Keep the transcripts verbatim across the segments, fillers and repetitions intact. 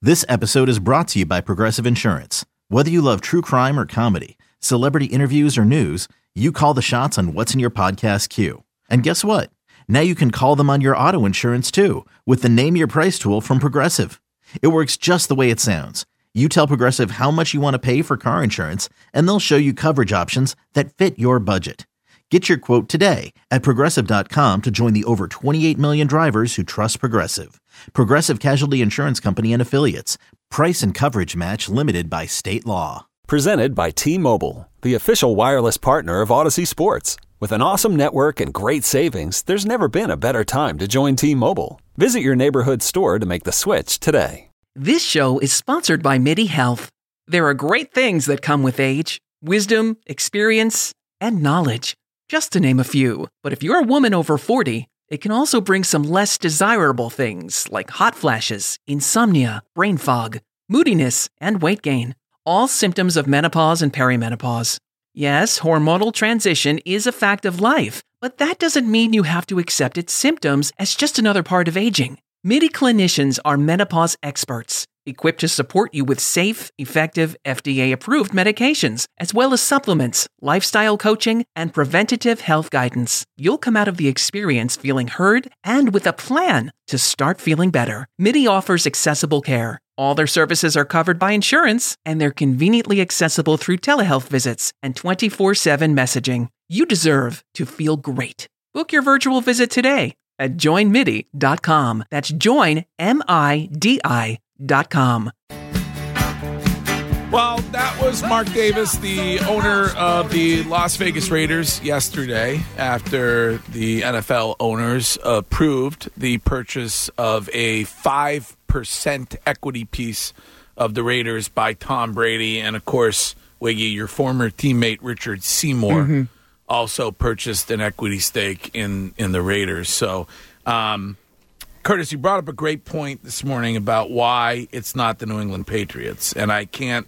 This episode is brought to you by Progressive Insurance. Whether you love true crime or comedy, celebrity interviews or news, you call the shots on what's in your podcast queue. And guess what? Now you can call them on your auto insurance too with the Name Your Price tool from Progressive. It works just the way it sounds. You tell Progressive how much you want to pay for car insurance, and they'll show you coverage options that fit your budget. Get your quote today at Progressive dot com to join the over twenty-eight million drivers who trust Progressive. Progressive Casualty Insurance Company and Affiliates. Price and coverage match limited by state law. Presented by T-Mobile, the official wireless partner of Odyssey Sports. With an awesome network and great savings, there's never been a better time to join T-Mobile. Visit your neighborhood store to make the switch today. This show is sponsored by MIDI Health. There are great things that come with age, wisdom, experience, and knowledge, just to name a few. But if you're a woman over forty, it can also bring some less desirable things like hot flashes, insomnia, brain fog, moodiness, and weight gain. All symptoms of menopause and perimenopause. Yes, hormonal transition is a fact of life, but that doesn't mean you have to accept its symptoms as just another part of aging. MIDI clinicians are menopause experts, equipped to support you with safe, effective, F D A-approved medications, as well as supplements, lifestyle coaching, and preventative health guidance. You'll come out of the experience feeling heard and with a plan to start feeling better. MIDI offers accessible care. All their services are covered by insurance, and they're conveniently accessible through telehealth visits and twenty-four seven messaging. You deserve to feel great. Book your virtual visit today at join midi dot com. That's join, M I D I dot com. Well, that was Mark Davis, the owner of the Las Vegas Raiders, yesterday after the N F L owners approved the purchase of a five percent equity piece of the Raiders by Tom Brady. And, of course, Wiggy, your former teammate Richard Seymour mm-hmm. also purchased an equity stake in, in the Raiders. So, um, Curtis, you brought up a great point this morning about why it's not the New England Patriots. And I can't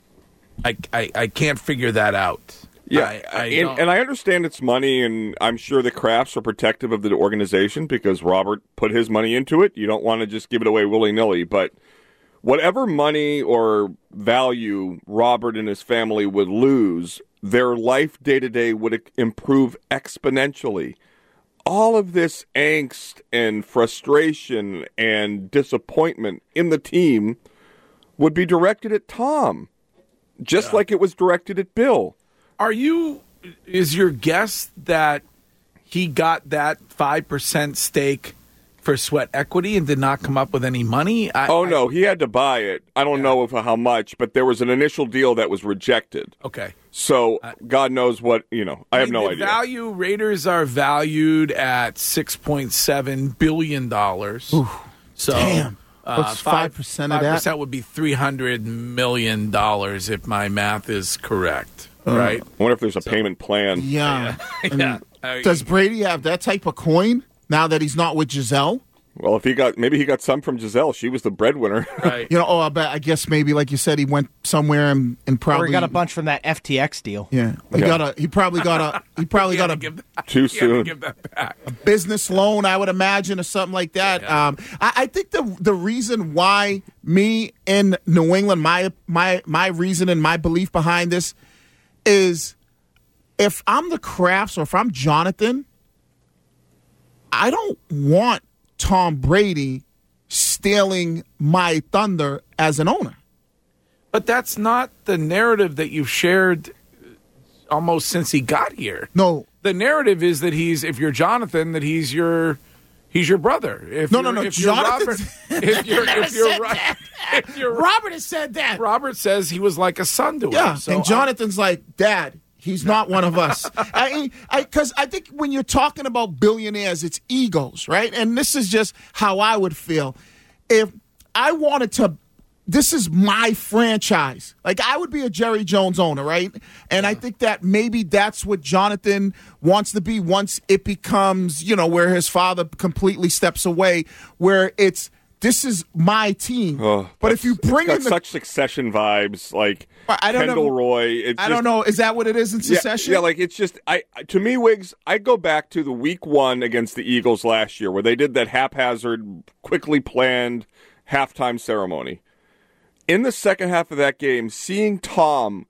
I, I, I can't figure that out. Yeah, I, I and, and I understand it's money, and I'm sure the Krafts are protective of the organization because Robert put his money into it. You don't want to just give it away willy-nilly, but whatever money or value Robert and his family would lose, their life day-to-day would improve exponentially. All of this angst and frustration and disappointment in the team would be directed at Tom, just yeah. like it was directed at Bill. Are you, is your guess that he got that five percent stake for sweat equity and did not come up with any money? I, oh, I, no, he had to buy it. I don't yeah. know if, how much, but there was an initial deal that was rejected. Okay. So uh, God knows what, you know, I, I have mean, no the idea. Value, Raiders are valued at six point seven billion dollars. Ooh, so, damn. Uh, What's five percent of that? five percent would be three hundred million dollars if my math is correct. Uh, right. I wonder if there's a so, payment plan. Yeah. yeah. I mean, yeah. Uh, does Brady have that type of coin now that he's not with Giselle? Well, if he got, maybe he got some from Giselle. She was the breadwinner. Right. You know, oh, I bet, I guess maybe, like you said, he went somewhere and, and probably. Or he got a bunch from that F T X deal. Yeah. He yeah. got a, he probably got a, he probably got a, give, too soon. Give that back. a business loan, I would imagine, or something like that. Yeah. Um, I, I think the, the reason why me in New England, my, my, my reason and my belief behind this is if I'm the Krafts or if I'm Jonathan, I don't want Tom Brady stealing my thunder as an owner. But that's not the narrative that you've shared almost since he got here. No. The narrative is that he's, if you're Jonathan, that he's your he's your brother. If no, you're, no, no, if Jonathan. Robert, if you're, if you're, right, if you're Robert has said that. Robert says he was like a son to yeah, him. So and Jonathan's I, like, Dad, he's not one of us. I, I, because I think when you're talking about billionaires, it's egos, right? And this is just how I would feel if I wanted to. This is my franchise. Like, I would be a Jerry Jones owner, right? And I think that maybe that's what Jonathan wants to be once it becomes, you know, where his father completely steps away, where it's, this is my team. Oh, but if you bring got in the, such Succession vibes, like I don't Kendall know, Roy. It's I just, don't know. Is that what it is in Succession? Yeah, yeah, like it's just, I to me, Wiggs, I go back to the week one against the Eagles last year where they did that haphazard, quickly planned halftime ceremony. in the second half of that game, seeing Tom,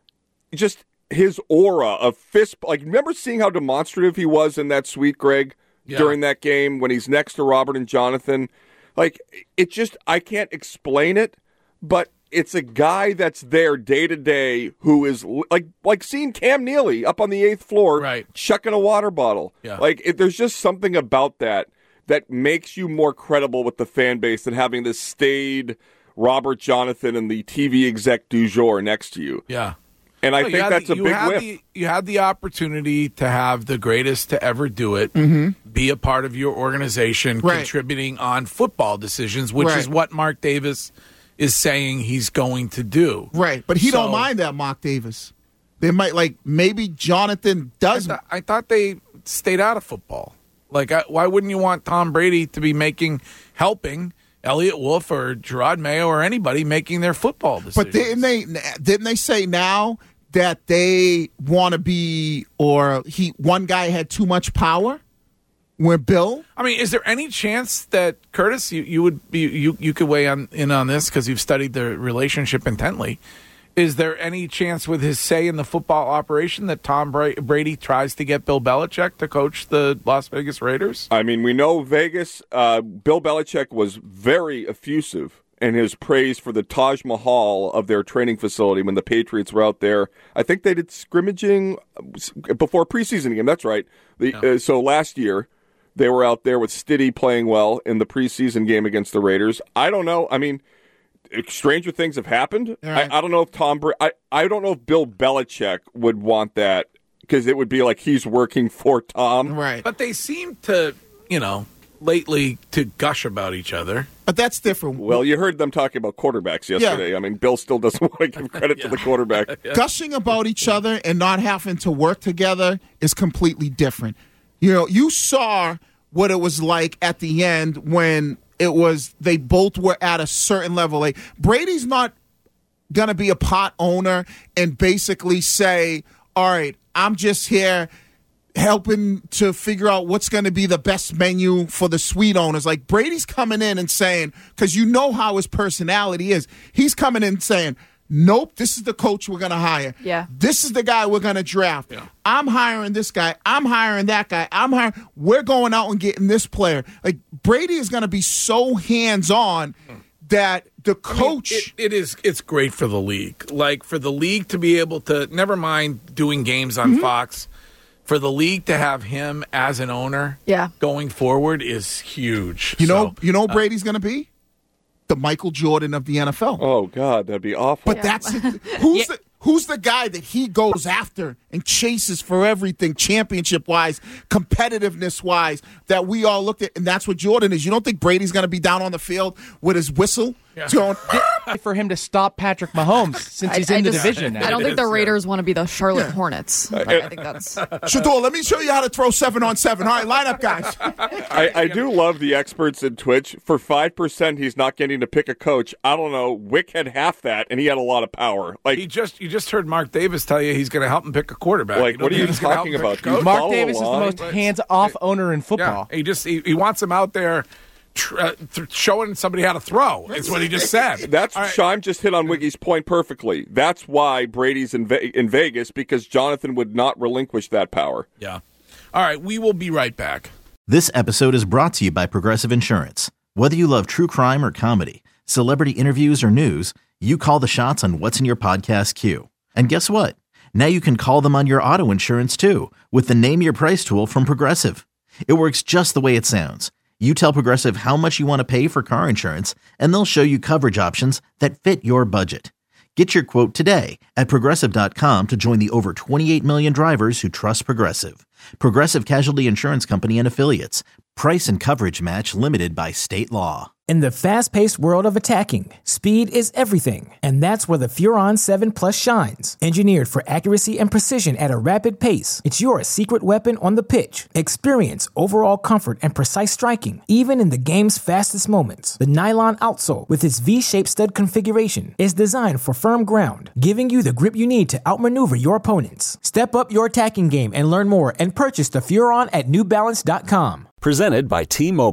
just his aura of fist, like, remember seeing how demonstrative he was in that suite, Greg, yeah. during that game when he's next to Robert and Jonathan? Like, it just, I can't explain it, but it's a guy that's there day to day who is like like seeing Cam Neely up on the eighth floor, right. chucking a water bottle. Yeah. Like it, there's just something about that that makes you more credible with the fan base than having this staid Robert Jonathan and the T V exec du jour next to you. Yeah. And I well, think that's the, a big had whiff. The, you had the opportunity to have the greatest to ever do it, mm-hmm. be a part of your organization, right. contributing on football decisions, which right. is what Mark Davis is saying he's going to do. Right, but he so, don't mind that, Mark Davis. They might, like, maybe Jonathan does. I, th- I thought they stayed out of football. Like, I, why wouldn't you want Tom Brady to be making, helping Elliott Wolf or Gerard Mayo or anybody making their football decisions? But didn't they, didn't they say now that they want to be, or he one guy had too much power? Where Bill? I mean, is there any chance that Curtis, you, you would be you you could weigh on in on this because you've studied the relationship intently? Is there any chance with his say in the football operation that Tom Bra- Brady tries to get Bill Belichick to coach the Las Vegas Raiders? I mean, we know Vegas. Uh, Bill Belichick was very effusive in his praise for the Taj Mahal of their training facility when the Patriots were out there. I think they did scrimmaging before a preseason game. That's right. The, no. uh, so last year. They were out there with Stiddy playing well in the preseason game against the Raiders. I don't know. I mean, stranger things have happened. Right. I, I don't know if Tom. Bra- I I don't know if Bill Belichick would want that because it would be like he's working for Tom. Right. But they seem to, you know, lately to gush about each other. But that's different. Well, you heard them talking about quarterbacks yesterday. Yeah. I mean, Bill still doesn't want to give credit yeah. to the quarterback. yeah. Gushing about each other and not having to work together is completely different. You know, you saw what it was like at the end when it was they both were at a certain level. Like Brady's not going to be a pot owner and basically say, all right, I'm just here helping to figure out what's going to be the best menu for the suite owners. Like Brady's coming in and saying, because you know how his personality is, he's coming in saying, nope, this is the coach we're going to hire. Yeah. This is the guy we're going to draft. Yeah. I'm hiring this guy. I'm hiring that guy. I'm hiring. We're going out and getting this player. Like, Brady is going to be so hands-on that the coach. I mean, it, it is, it's great for the league. Like, for the league to be able to, never mind doing games on mm-hmm. Fox, for the league to have him as an owner yeah. going forward is huge. You know, so, you know, uh, Brady's going to be? The Michael Jordan of the N F L. Oh God, that'd be awful. But yeah. that's who's yeah. the who's the guy that he goes after and chases for everything, championship wise, competitiveness wise, that we all looked at, and that's what Jordan is. You don't think Brady's going to be down on the field with his whistle? Yeah. Going, for him to stop Patrick Mahomes since he's I, in I the just, division now. I don't think the is, Raiders yeah. want to be the Charlotte Hornets. I, I think that's Shador, let me show you how to throw seven on seven. All right, line up, guys. I, I do love the experts in Twitch. For five percent, he's not getting to pick a coach. I don't know. Wick had half that, and he had a lot of power. Like he just, you just heard Mark Davis tell you he's going to help him pick a quarterback. Like, you what are you talking about? You Mark Davis along? is the most hands-off yeah. owner in football. Yeah. He just he, he wants him out there. Tr- uh, th- showing somebody how to throw is what he just said. That's right. Shime just hit on Wiggy's point perfectly. That's why Brady's in, Ve- in Vegas, because Jonathan would not relinquish that power. Yeah. All right, we will be right back. This episode is brought to you by Progressive Insurance. Whether you love true crime or comedy, celebrity interviews or news, you call the shots on what's in your podcast queue. And guess what? Now you can call them on your auto insurance too with the Name Your Price tool from Progressive. It works just the way it sounds. You tell Progressive how much you want to pay for car insurance, and they'll show you coverage options that fit your budget. Get your quote today at Progressive dot com to join the over twenty-eight million drivers who trust Progressive. Progressive Casualty Insurance Company and Affiliates. Price and coverage match limited by state law. In the fast-paced world of attacking, speed is everything, and that's where the Furon seven Plus shines. Engineered for accuracy and precision at a rapid pace, it's your secret weapon on the pitch. Experience overall comfort and precise striking, even in the game's fastest moments. The nylon outsole, with its V-shaped stud configuration, is designed for firm ground, giving you the grip you need to outmaneuver your opponents. Step up your attacking game and learn more and purchase the Furon at New Balance dot com. Presented by T-Mobile,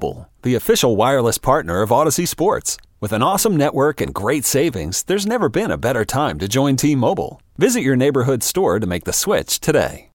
the official wireless partner of Odyssey Sports. With an awesome network and great savings, there's never been a better time to join T-Mobile. Visit your neighborhood store to make the switch today.